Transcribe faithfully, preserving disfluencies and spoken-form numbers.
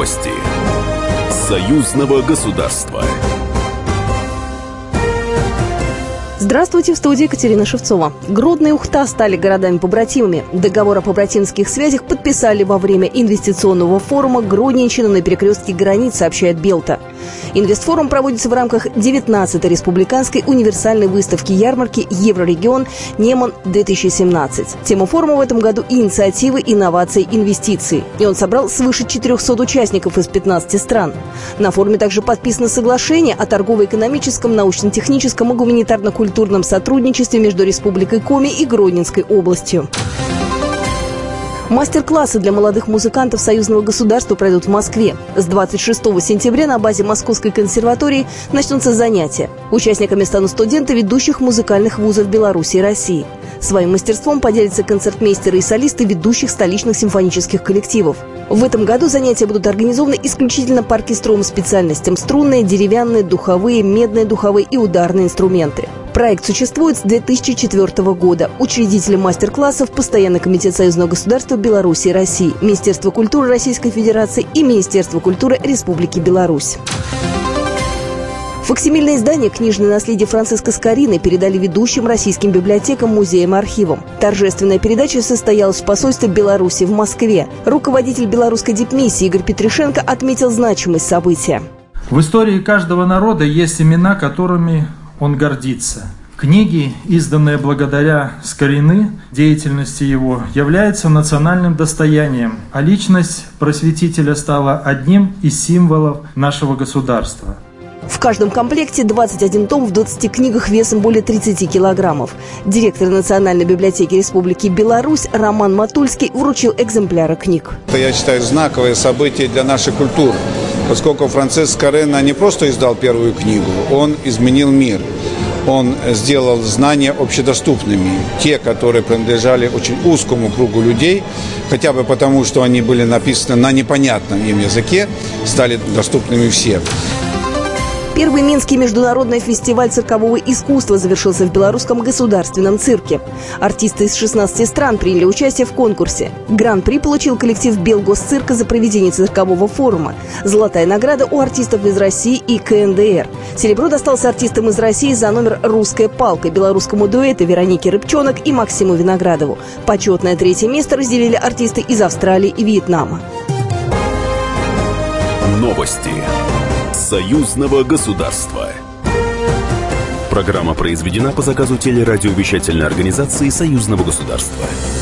Новости союзного государства. Здравствуйте, в студии Екатерина Шевцова. Гродно и Ухта стали городами-побратимами. Договор о побратимских связях подписали во время инвестиционного форума «Гродненщина на перекрестке границ», сообщает Белта. Инвестфорум проводится в рамках девятнадцатой республиканской универсальной выставки ярмарки «Еврорегион Неман-две тысячи семнадцать». Тема форума в этом году – инициативы, инновации, инвестиции. И он собрал свыше четырехсот участников из пятнадцати стран. На форуме также подписано соглашение о торгово-экономическом, научно-техническом и гуманитарно-культурном сотрудничестве между Республикой Коми и Гродненской областью. Мастер-классы для молодых музыкантов союзного государства пройдут в Москве. С двадцать шестого сентября на базе Московской консерватории начнутся занятия. Участниками станут студенты ведущих музыкальных вузов Беларуси и России. Своим мастерством поделятся концертмейстеры и солисты ведущих столичных симфонических коллективов. В этом году занятия будут организованы исключительно по оркестровым специальностям: струнные, деревянные, духовые, медные духовые и ударные инструменты. Проект существует с две тысячи четвёртого года. Учредители мастер-классов – Постоянный комитет союзного государства Беларуси и России, Министерство культуры Российской Федерации и Министерство культуры Республики Беларусь. Факсимильное издание «Книжное наследие» Франциска Скорины передали ведущим российским библиотекам, музеям и архивам. Торжественная передача состоялась в посольстве Беларуси в Москве. Руководитель белорусской дипмиссии Игорь Петришенко отметил значимость события. В истории каждого народа есть имена, которыми он гордится. Книги, изданные благодаря Скорины, деятельности его, являются национальным достоянием, а личность просветителя стала одним из символов нашего государства. В каждом комплекте двадцать один том в двадцати книгах весом более тридцати килограммов. Директор Национальной библиотеки Республики Беларусь Роман Матульский вручил экземпляры книг. Это, я считаю, знаковое событие для нашей культуры, поскольку Франциск Скорина не просто издал первую книгу, он изменил мир. Он сделал знания общедоступными. Те, которые принадлежали очень узкому кругу людей, хотя бы потому, что они были написаны на непонятном им языке, стали доступными всем. Первый Минский международный фестиваль циркового искусства завершился в Белорусском государственном цирке. Артисты из шестнадцати стран приняли участие в конкурсе. Гран-при получил коллектив Белгосцирка за проведение циркового форума. Золотая награда у артистов из России и ка эн дэ эр. Серебро достался артистам из России за номер «Русская палка», белорусскому дуэту Веронике Рыбчонок и Максиму Виноградову. Почетное третье место разделили артисты из Австралии и Вьетнама. Новости союзного государства. Программа произведена по заказу телерадиовещательной организации союзного государства.